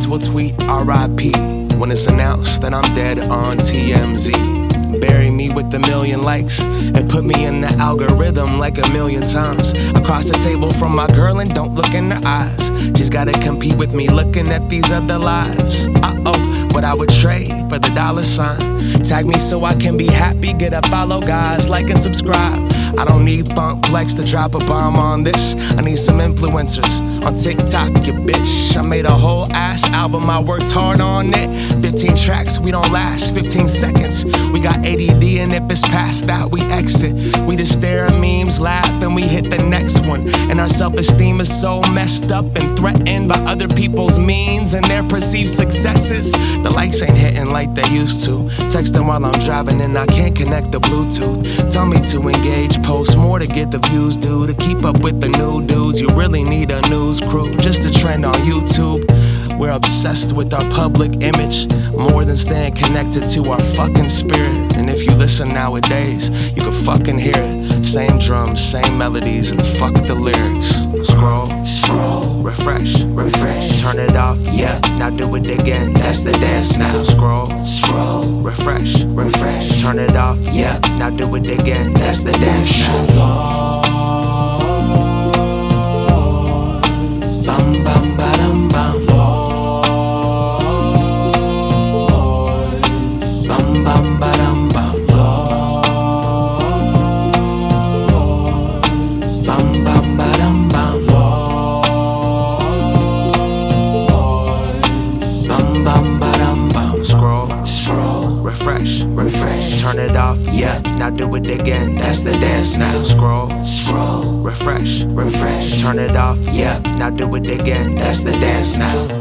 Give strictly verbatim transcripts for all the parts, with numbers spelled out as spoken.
friends will tweet R I P when it's announced that I'm dead on T M Z. Bury me with a million likes and put me in the algorithm like a million times. Across the table from my girl and don't look in her eyes. She's gotta compete with me looking at these other lives. Uh-oh, but I would trade for the dollar sign. Tag me so I can be happy, get a follow, guys, like and subscribe. I don't need Funk Flex to drop a bomb on this. I need some influencers on TikTok, you bitch. I made a whole ass album, I worked hard on it. Fifteen tracks, we don't last fifteen seconds. We got A D D and if it's past that, we exit. We just stare at memes, laugh, and we hit the next one. And our self-esteem is so messed up and threatened by other people's means and their perceived successes. The likes ain't hitting like they used to. Texting while I'm driving and I can't connect the Bluetooth. Tell me to engage, post more to get the views, dude. To keep up with the new dudes, you really need a news crew just to trend on YouTube. We're obsessed with our public image more than staying connected to our fucking spirit. And if you listen nowadays, you can fucking hear it. Same drums, same melodies, and fuck the lyrics. Scroll, scroll, refresh, refresh, turn it off, yeah, now do it again, that's the dance now. Scroll, scroll, refresh, refresh, turn it off, yeah, now do it again, that's the dance now. Bum bum ba dum bum. Bum bum ba dum bum. Bum bum ba dum bum. Bum bum ba dum bum. Scroll, scroll, refresh, refresh, turn it off, yeah, now do it again, that's the dance now. Scroll, scroll, refresh, refresh, turn it off, yeah, now do it again, that's the dance now.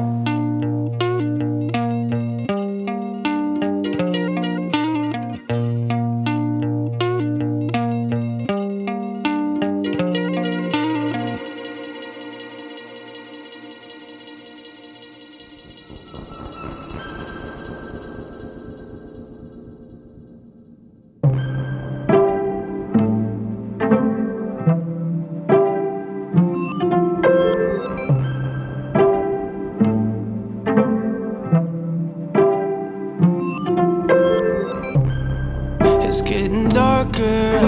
It's getting darker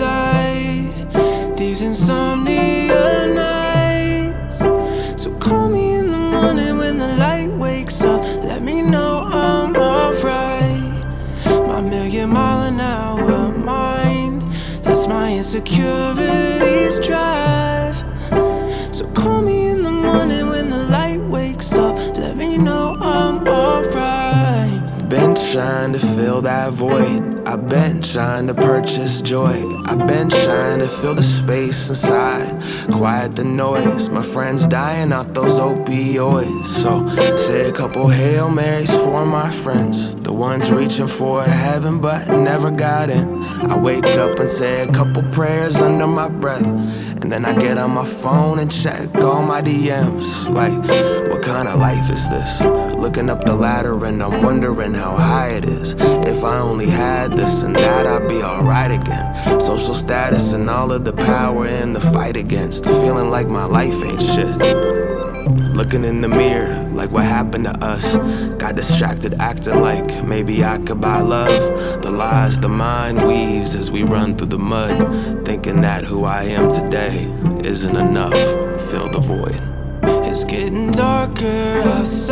outside, these insomnia nights. So call me in the morning when the light wakes up. Let me know I'm alright. My million mile an hour mind, that's my insecurities drive. So call me in the morning when the light wakes up. Let me know I'm alright. Been trying to fill that void, I've been trying to purchase joy. I've been trying to fill the space inside, quiet the noise. My friends dying off those opioids. So say a couple Hail Marys for my friends, the ones reaching for heaven but never got in. I wake up and say a couple prayers under my breath, and then I get on my phone and check all my D Ms. Like, what kind of life is this? Looking up the ladder and I'm wondering how high it is. If I only had this and that, I'd be alright again. Social status and all of the power in the fight against, feeling like my life ain't shit. Looking in the mirror, like what happened to us. Got distracted acting like maybe I could buy love. The lies the mind weaves as we run through the mud, thinking that who I am today isn't enough. Fill the void. It's getting darker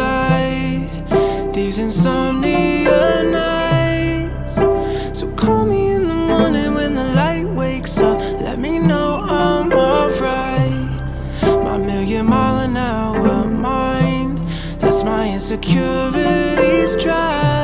outside, these insomnia nights. So call me in the morning when the light wakes up. Let me know I'm alright. My million mile an hour mind, that's my insecurities drive.